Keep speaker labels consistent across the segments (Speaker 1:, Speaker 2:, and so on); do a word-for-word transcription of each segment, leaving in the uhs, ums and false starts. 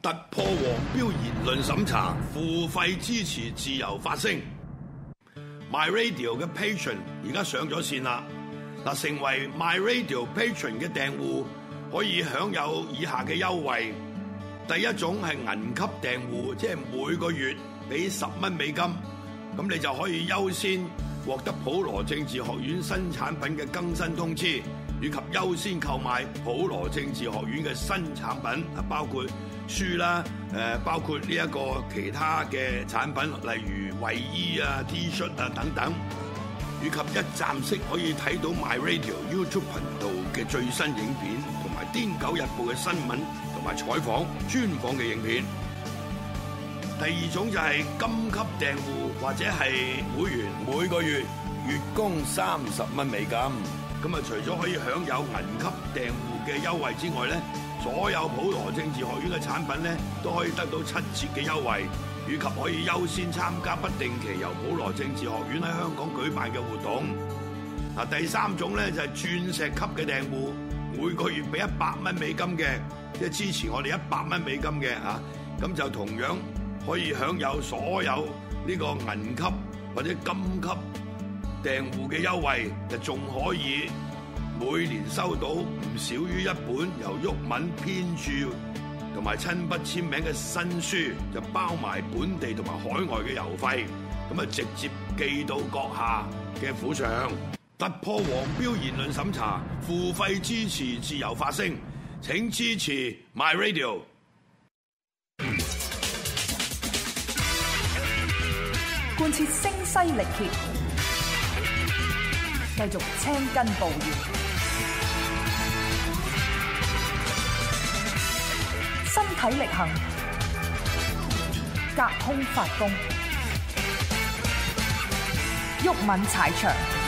Speaker 1: 突破黃標言論審查，付費支持自由發聲。My Radio 嘅 Patreon 而家上咗線啦！嗱，成為 My Radio Patreon 嘅訂戶可以享有以下嘅優惠。第一種係銀級訂戶，即係每個月俾十蚊美金，咁你就可以優先獲得普羅政治學院新產品嘅更新通知，以及優先購買普羅政治學院嘅新產品，啊，包括書啦，誒，包括呢一個其他嘅產品，例如衛衣啊、T 恤啊等等，以及一站式可以睇到 My Radio YouTube 頻道嘅最新影片，同埋《癲狗日報》嘅新聞同埋採訪專訪嘅影片。第二種就係金級訂戶或者係會員，每個月月供三十蚊美金。咁啊，除咗可以享有銀級訂戶嘅優惠之外咧，所有普羅政治學院嘅產品咧都可以得到七折嘅優惠，以及可以優先參加不定期由普羅政治學院喺香港舉辦嘅活動。嗱，第三種咧就係鑽石級嘅訂戶，每個月俾一百蚊美金嘅，即係支持我哋一百蚊美金嘅嚇，咁就同樣可以享有所有呢個銀級或者金級訂戶嘅優惠，就仲可以每年收到唔少於一本由毓民編著同埋親筆簽名嘅新書，就包埋本地同埋海外嘅郵費，咁啊直接寄到閣下嘅府上。突破黃標言論審查，付費支持自由發聲，請支持 My Radio。
Speaker 2: 貫徹聲嘶力竭，繼續青筋暴現，身體力行，隔空發功，毓民踩場。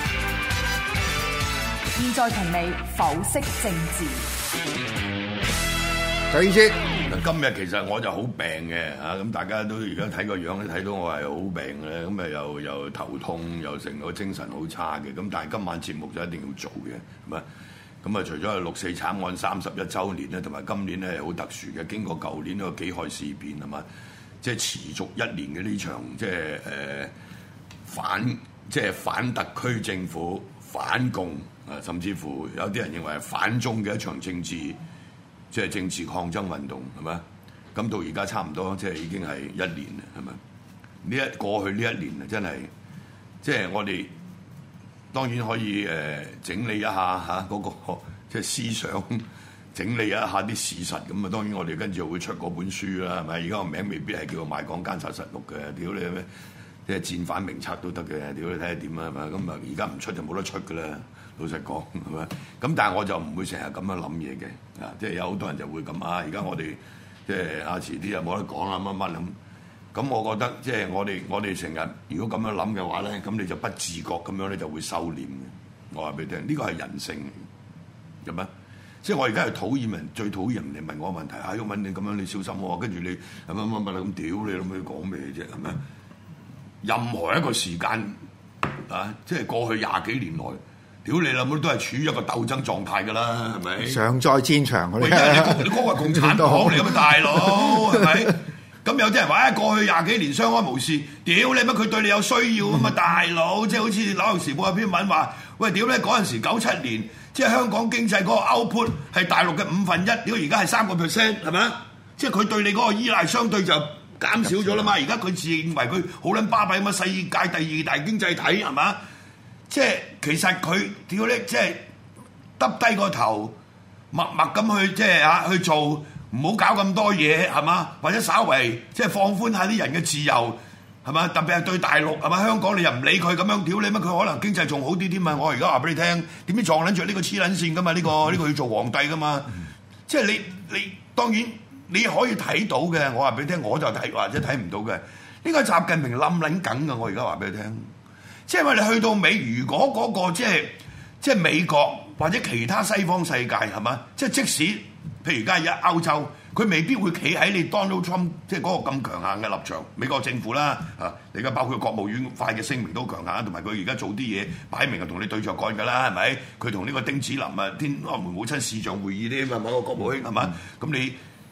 Speaker 2: 現在同你剖析政治。
Speaker 1: 就意思嗱，今日其實我就好病嘅嚇，咁大家都而家睇個樣咧，睇到我係好病嘅，咁啊又又頭痛，又成個精神好差嘅，咁但係今晚節目就一定要做嘅，係咪？咁啊，除咗係六四慘案三十一週年咧，同埋今年咧係好特殊嘅，經過舊年嗰個己亥事變係嘛，即係持續一年嘅呢場即係誒、呃、反即係反特區政府反共啊，甚至乎有啲人認為係反中嘅一場政治。即係政治抗爭運動係咪？咁到而家差唔多，即係已經係一年啦，係咪？呢一過去呢一年啊，真係即係我哋當然可以誒、呃、整理一下嚇嗰、那個即係思想，整理一下啲事實咁啊。當然我哋跟住會出嗰本書啦，係咪？而家個名未必係叫做《賣港監察實錄》嘅，屌你咩？即係戰犯名冊都得嘅，屌你睇下點啊，係咪？咁啊，而家唔出就冇得出㗎啦。老實講係咪？咁但係我就唔會成日咁樣諗嘢嘅，啊，即係有好多人就會咁啊。而家我哋即係啊，遲啲又冇得講啦，乜乜咁。咁我覺得即係我哋我哋成日如果咁樣諗嘅話咧，咁你就不自覺咁樣咧就會收斂嘅。我話俾你聽，呢個係人性嚟嘅，係咪？即係我而家係討厭人，最討厭人哋問我問題，啊，毓民你咁樣你小心喎，跟住你乜乜乜乜咁屌你諗佢講咩啫，係咪？任何一個時間啊，即係過去廿幾年來。屌你啦！咁都係處於一個鬥爭狀態㗎啦，係咪？
Speaker 3: 常在戰場嗰啲，
Speaker 1: 你你嗰個共產黨嚟㗎嘛，大佬係咪？咁有啲人話啊，過去廿幾年相安無事，屌你乜佢對你有需要啊嘛，大佬！即係好似《紐約時報》有篇文話，喂，屌你嗰陣時九七年，即係香港經濟嗰個 output 係大陸嘅五分一，屌而家係三個 percent，係咪？即係佢對你嗰個依賴相對就減少咗啦嘛。而家佢自認為佢好撚巴閉咁啊，世界第二大經濟體係嘛？即係其實佢屌咧，即係耷低個頭，默默咁去即係嚇去做，唔好搞咁多嘢係嘛？或者稍為即係放寬下啲人嘅自由係嘛？特別係對大陸係嘛？香港你又唔理佢咁樣屌你乜？佢可能經濟仲好啲添啊！我而家話俾你聽，點知撞撚住呢個黐撚線㗎嘛？呢、呢個呢、呢個要做皇帝㗎嘛？嗯、即係你你當然你可以睇到嘅，我話俾你聽，我就睇或者睇唔到嘅。呢、呢個習近平冧撚緊㗎，我而家話俾你聽。即係話你去到尾，如果嗰、那個即係即係美國或者其他西方世界係嘛？即係即使譬如而家喺歐洲，佢未必會企喺你 Donald Trump 即係嗰個咁強硬嘅立場。美國政府啦，啊，你而家包括國務院發嘅聲明都強硬，同埋佢而家做啲嘢擺明係同你對着幹㗎啦，係咪？佢同呢個丁子霖啊，天安門母親視像會議啲咁啊，個國務卿係嘛？咁、嗯、你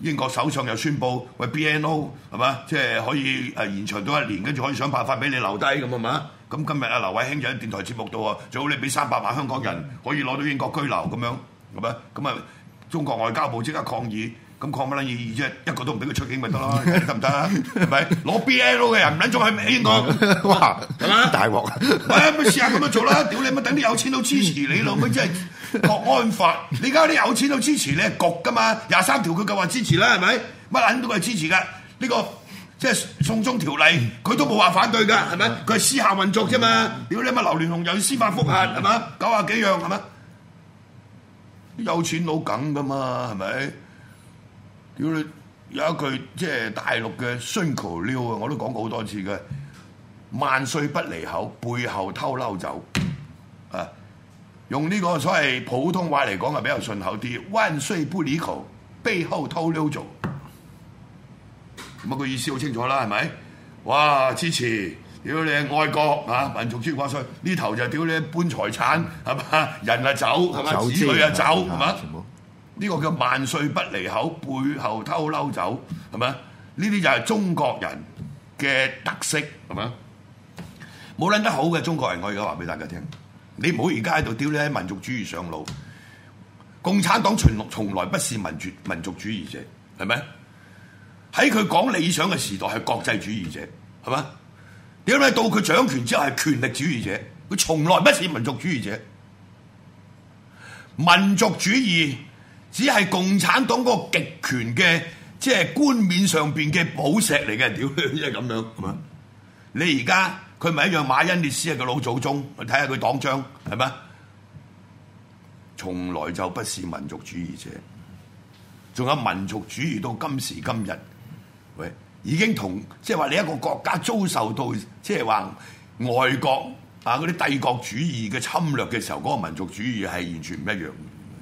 Speaker 1: 英國首相又宣布喂 B N O 係嘛，即係可以誒延長多一年，跟住可以想辦法俾你留低咁係嘛？咁今日阿劉偉興就喺電台節目度喎，最好你俾三百萬香港人可以攞到英國居留咁樣係咪？咁啊中國外交部即刻抗議。咁抗乜撚意義啫？一個都唔俾佢出境咪得咯，得唔得啊？係咪攞 B N O 嘅人唔撚仲去英國？哇，係嘛？大鑊！喂，咪試下咁樣做啦！屌你乜等啲有錢佬支持你咯？咪即係國安法？你而家啲有錢佬支持你係焗噶嘛？廿三條佢夠話支持啦，係咪？乜撚都係支持㗎。呢、這個即係送中條例，佢都冇話反對㗎，係咪？佢係私下運作啫嘛。屌你乜劉鑾雄又要司法覆核係嘛？九啊幾樣係嘛？有錢佬梗㗎嘛係咪？屌你有一句即係大陸嘅順口溜啊，我都講過好多次嘅，萬歲不離口，背後偷溜走啊！用呢個所謂普通話嚟講係比較順口啲，萬歲不離口，背後偷溜走。咁、那、啊個意思好清楚啦，係咪？哇！支持屌你愛國啊，民族主義掛帥，呢頭就屌你搬財產係嘛，人啊走係嘛，子女啊走係嘛。呢個叫萬歲不離口，背後偷溜走，係咪？呢啲就係中國人嘅特色，係咪？冇撚得好嘅中國人，我而家話俾大家聽，你唔好而家喺度屌你喺民族主義上路。共產黨從從來不是民主民族主義者，係咪？喺佢講理想嘅時代係國際主義者，係咪？屌你到佢掌權之後係權力主義者，佢從來不是民族主義者。民族主義只係共產黨嗰個極權嘅，即係冠冕上邊嘅寶石嚟嘅，屌，即係咁樣，係嘛？你而家佢咪一樣馬恩列斯係個老祖宗，睇下佢黨章係咪？從來就不是民族主義者，仲有民族主義到今時今日，喂，已經同即係話你一個國家遭受到即係話外國啊嗰啲帝國主義嘅侵略嘅時候，嗰個民族主義係完全唔一樣。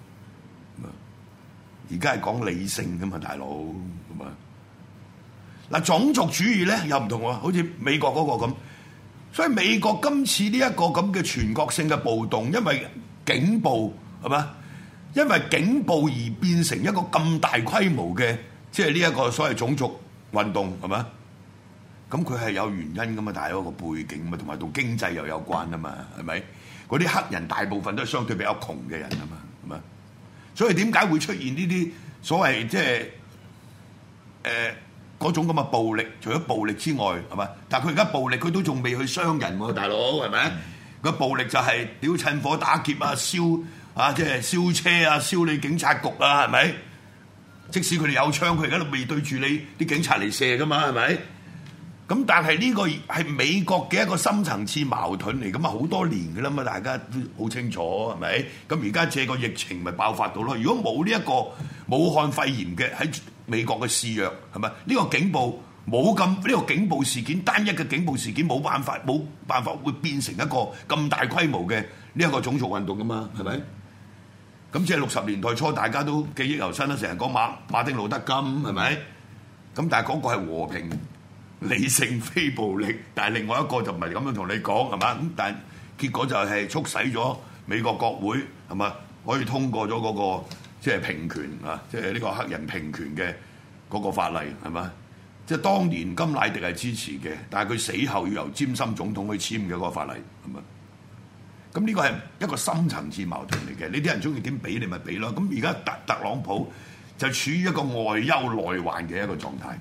Speaker 1: 而家係講理性㗎嘛，大佬咁啊！嗱，種族主義咧又唔同喎，好似美國嗰個咁，所以美國今次呢一個咁嘅全國性嘅暴動，因為警暴係嘛，因為警暴而變成一個咁大規模嘅，即係呢一個所謂種族運動係嘛？咁佢係有原因㗎嘛，但係有個背景嘛，同埋同經濟又有關啊嘛，係咪？嗰啲黑人大部分都係相對比較窮嘅人啊嘛，係嘛？所以點解會出現呢啲所謂即係誒嗰種咁嘅暴力？除咗暴力之外，係嘛？但係佢而家暴力佢都仲未去傷人喎，大佬係咪？個、嗯、暴力就係屌趁火打劫啊，燒啊即係燒車啊，燒你警察局啊，係咪？即使佢哋有槍，佢而家都未對住你啲警察嚟射噶嘛，係咪？咁但係呢個係美國嘅一個深層次矛盾嚟，咁啊好多年㗎啦嘛，大家都好清楚係咪？咁而家借個疫情咪爆發到咯。如果冇呢一個武漢肺炎嘅喺美國嘅肆虐，係咪？呢個警暴冇咁呢個警暴事件，單一嘅警暴事件冇辦法冇辦法會變成一個咁大規模嘅呢一個種族運動㗎嘛，係咪？咁即係六十年代初大家都記憶猶新啦，成日講馬馬丁路德金係咪？咁但係嗰個係和平理性非暴力，但係另外一個就唔係咁樣同你講係嘛？咁但係結果就係促使咗美國國會係嘛可以通過咗嗰、嗰個即係平權啊，即係呢個黑人平權嘅嗰個法例係嘛？即係當年甘迺迪係支持嘅，但係佢死後要由詹森總統去簽嘅嗰個法例係嘛？咁呢個係一個深層次矛盾嚟嘅，呢啲人中意點俾你咪俾咯。咁而家特特朗普就處於一個外憂內患嘅一個狀態。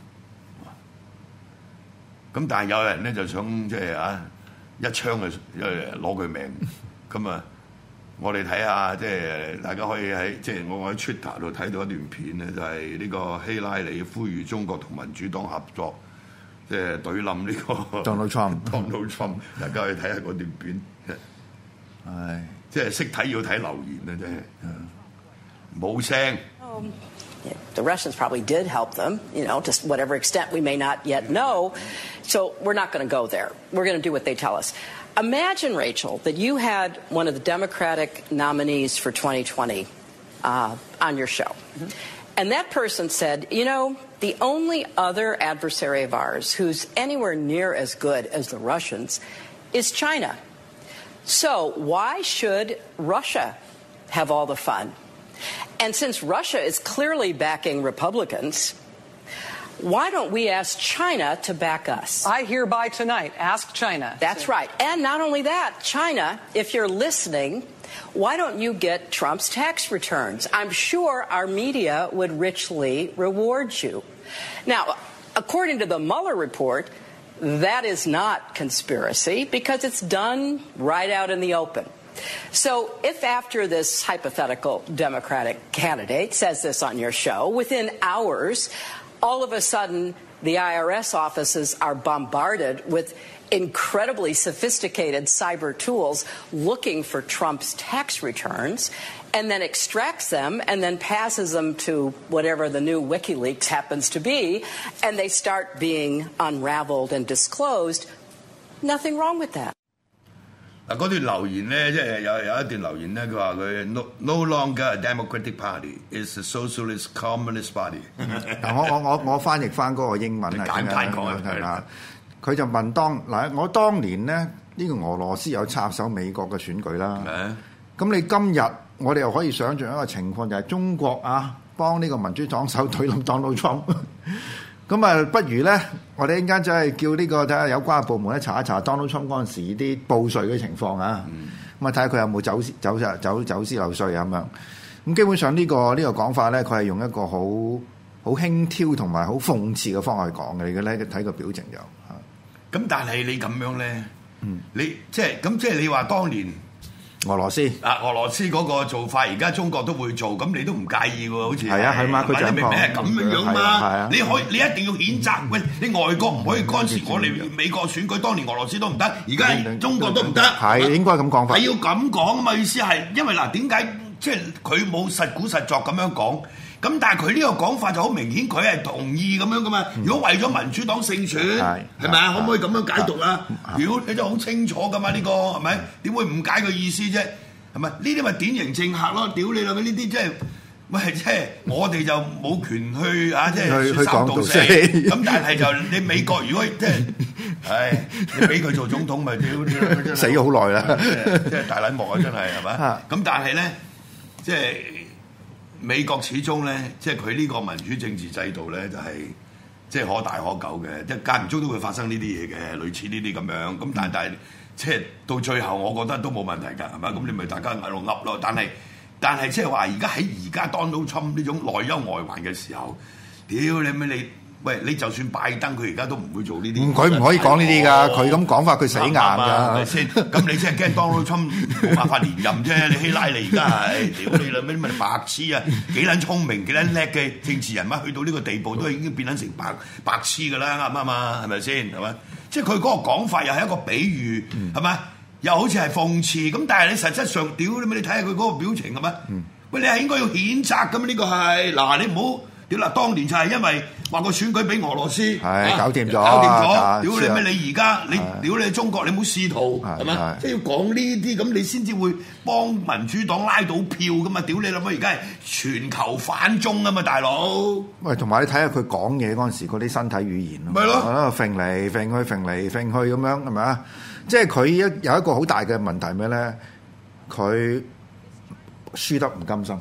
Speaker 1: 咁但係有人咧就想即係啊一槍就攞佢命，咁啊我哋睇下即係大家可以喺即係我喺 Twitter 度睇到一段片咧，就係呢個希拉里呼籲中國同民主黨合作，即係懟冧呢個 Donald Trump。Donald Trump， 大家去睇下嗰段片，係即係識睇要睇留言啊，真係冇聲。
Speaker 3: The Russians probably did help them, you know, to whatever extent we may not yet know. So we're not going to go there. We're going to do what they tell us. Imagine, Rachel, that you had one of the Democratic nominees for twenty twenty uh, on your show. Mm-hmm. And that person said, you know, the only other adversary of ours who's anywhere near as good as the Russians is China. So why should Russia have all the fun? And since Russia is clearly backing Republicans, why don't we ask China to back us?
Speaker 4: I hereby tonight ask China.
Speaker 3: That's right. And not only that, China, if you're listening, why don't you get Trump's tax returns? I'm sure our media would richly reward you. Now, according to the Mueller report, that is not conspiracy because it's done right out in the open. So if after this hypothetical Democratic candidate says this on your show, within hours, all of a sudden the I R S offices are bombarded with incredibly sophisticated cyber tools looking for Trump's tax returns, and then extracts them and then passes them to whatever the new WikiLeaks happens to be, and they start being unraveled and disclosed, nothing wrong with that.
Speaker 1: 嗱，嗰段留言咧，即係有有一段留言咧，佢話佢 no no longer a Democratic Party, it's a Socialist Communist Party
Speaker 5: 嗱，我我我我翻譯翻嗰個英文係
Speaker 1: 簡單講
Speaker 5: 係啦。佢就問當嗱，我當年咧呢、呢個俄羅斯有插手美國嘅選舉啦。咁你今日我哋又可以想像一個情況，就係中國啊幫呢個民主黨手推冧 Donald Trump。咁啊，不如咧，我哋一陣間就係叫呢個睇下有關嘅部門咧查一查 Donald Trump 嗰陣時啲報稅嘅情況啊。咁啊睇下佢有冇走走走走私漏稅啊咁樣。咁基本上呢、呢個呢、呢個講法咧，佢係用一個好好輕佻同埋好諷刺嘅方法去講嘅。你嘅咧睇個表情就嚇。
Speaker 1: 咁但係你咁樣咧，嗯、你即係咁即係你話當年。
Speaker 5: 俄羅斯
Speaker 1: 啊，俄羅斯嗰個做法，而家中國都會做，咁你都唔介意喎？好似
Speaker 5: 係啊，係嘛？佢就
Speaker 1: 明明係咁樣樣嘛。
Speaker 5: 啊、
Speaker 1: 你可以，你一定要譴責。喂，你外國唔可以干涉我哋美國選舉，當年俄羅斯都唔得，而家中國都唔得。
Speaker 5: 係應該咁講法。
Speaker 1: 係要咁講啊嘛，意思係因為嗱點解即係佢冇實估實作咁樣講？咁但係佢呢個講法就好明顯，佢係同意咁樣噶嘛。如果為咗民主黨勝選，係咪啊？可唔可以咁樣解讀啊？如果你就好清楚噶嘛，呢、呢個係咪？點會誤解個意思啫？係咪？呢啲咪典型政客咯？屌你啦！呢啲即係喂，即係我哋就冇權去啊！即係説三道四。咁但係就你美國如果即係，唉，你俾佢做總統咪屌你
Speaker 5: 死咗好耐啦！
Speaker 1: 即係大撚幕啊！真係係咪？咁但係咧，即係。美國始終咧，即係佢呢個民主政治制度咧，就係、是、即係可大可久嘅，即係間唔中都會發生呢啲嘢嘅，類似呢啲咁樣。咁但係但係，即係到最後，我覺得都冇問題㗎，係咪？咁你咪大家喺度噏咯。但係但係即係話，而家喺而家 Donald Trump 呢種內憂外患嘅時候，屌你咩你？喂，你就算拜登，佢而家都唔會做呢啲。佢
Speaker 5: 唔可以講呢啲㗎，佢咁講法，佢死硬㗎，係
Speaker 1: 咪先？咁你真係驚 Donald Trump 冇辦法連任啫？你希拉里而家係屌你啦，咩咩白痴啊？幾撚聰明，幾撚叻嘅政治人物，去到呢個地步都已經變撚成白白痴㗎啦，啱唔啱啊？係咪先？係咪？即係佢嗰個講法又係一個比喻，係咪、嗯？又好似係諷刺，咁但係你實質上屌你咩？你睇下佢嗰個表情係咪？嗯、喂，你係應該要譴責㗎嘛？呢、呢個係嗱，你唔好。屌啦！當年就係因為話個選舉俾俄羅斯，
Speaker 5: 係搞掂咗，
Speaker 1: 搞掂咗。屌你咩？你而家你屌你中國，你唔好試圖係咪？即係要講呢啲咁，你先至會幫民主黨拉到票噶嘛？屌你諗下，而家係全球反中啊嘛，大佬！
Speaker 5: 喂，同埋你睇下佢講嘢嗰陣時嗰啲身體語言咯，
Speaker 1: 咪咯，
Speaker 5: 揈嚟揈去，揈嚟揈去咁樣係咪啊？即係佢一有一個好大嘅問題咩咧？佢輸得唔甘心。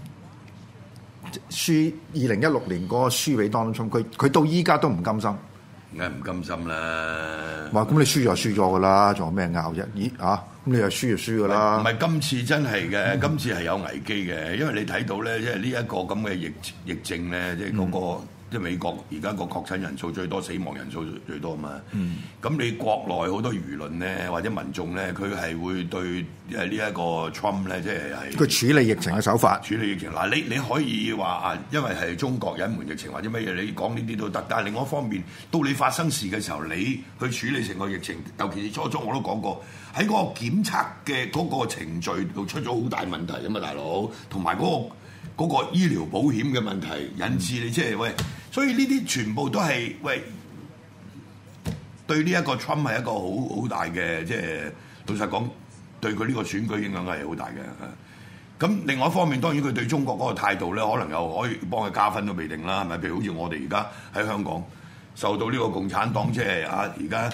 Speaker 5: 輸二零一六年嗰個輸俾 Donald Trump，佢佢到依家都唔甘心，
Speaker 1: 梗係唔甘心啦！
Speaker 5: 哇！咁你輸就輸咗噶啦，仲有咩拗啫？咦啊！咁你又輸就輸噶啦。
Speaker 1: 唔係今次真係嘅，嗯、今次係有危機嘅，因為你睇到咧，即係呢一個咁嘅疫疫症咧，即係嗰個。嗯即係美國而家個確診人數最多，死亡人數最多嘛。咁、嗯、你國內好多輿論咧，或者民眾咧，佢係會對誒呢一個 Trump 咧，即係係
Speaker 5: 佢處理疫情嘅手法。
Speaker 1: 處理疫情嗱，你你可以話啊，因為係中國隱瞞疫情或者乜嘢，你講呢啲都得。但係另外一方面，到你發生事嘅時候，你去處理成個疫情，尤其是初初我都講過，喺嗰個檢測嘅嗰個程序度出咗好大問題啊嘛，大佬，同埋嗰個。嗰個醫療保險嘅問題引致你即係喂，所以呢啲全部都係喂對呢一個 Trump 係一個好好大嘅，即係老實講對佢呢個選舉影響係好大嘅。咁另外一方面，當然佢對中國嗰個態度咧，可能又可以幫佢加分都未定啦，係咪？譬如好似我哋而家喺香港受到呢個共產黨即係啊，而家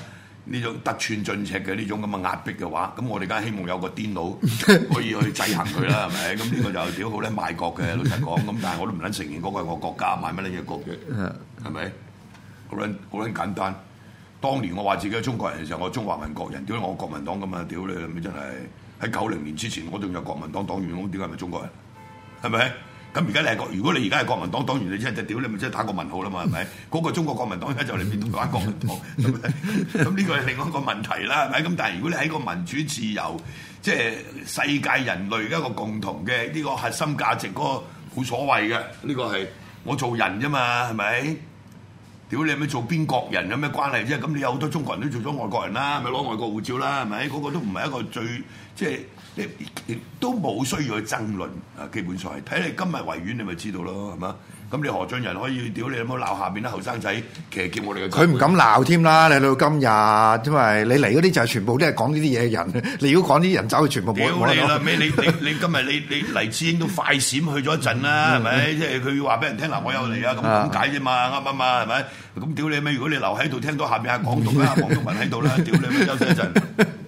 Speaker 1: 呢種得寸進尺嘅呢種咁嘅壓迫嘅話，咁我哋梗係希望有個癲佬可以去制衡佢啦，係咪？咁呢個就屌好咧賣國嘅，老實講。咁但係我都唔撚承認嗰個係我國家，賣乜撚嘢國嘅，係咪？好撚好撚簡單。當年我話自己係中國人嘅時候，我中華民國人，屌我國民黨咁啊！屌你咪真係喺九零年之前，我仲有國民黨黨員，咁點解係咪中國人？係咪？咁而家你係國，如果你而家係國民黨黨員，你真係屌你咪真係打個問號啦嘛？係咪？嗰個中國國民黨而家就嚟變台灣國民黨，係咪？咁呢個係另外一個問題啦，係咪？咁但係如果你喺個民主自由，即係世界人類一個共同嘅呢個核心價值，嗰個冇所謂嘅，呢個係我做人啫嘛，係咪？屌你咪做邊國人有咩關係啫？咁你有好多中國人都做咗外國人啦，咪攞外國護照啦，係咪？嗰、那個都唔係一個最即係亦都冇需要去爭論啊！基本上係睇你今日維園，你咪知道咯，係嘛？咁你何俊仁可以屌你有冇鬧下邊啲後生仔騎劫我哋嘅？佢
Speaker 5: 唔敢鬧添啦！你到今日，因為你嚟嗰啲就係全部都係講呢啲嘢嘅人。你如果講啲人走，去全部冇
Speaker 1: 屌你啦！咩？你你你今日你你黎智英都快閃去咗一陣啦，係咪？即係佢話俾人聽嗱，我有嚟啊，咁咁解啫嘛，啱唔啱啊？係咪？咁屌你咩？如果你留喺度聽到下邊係港獨啦，黃毓民喺度啦，屌你咩休息一陣。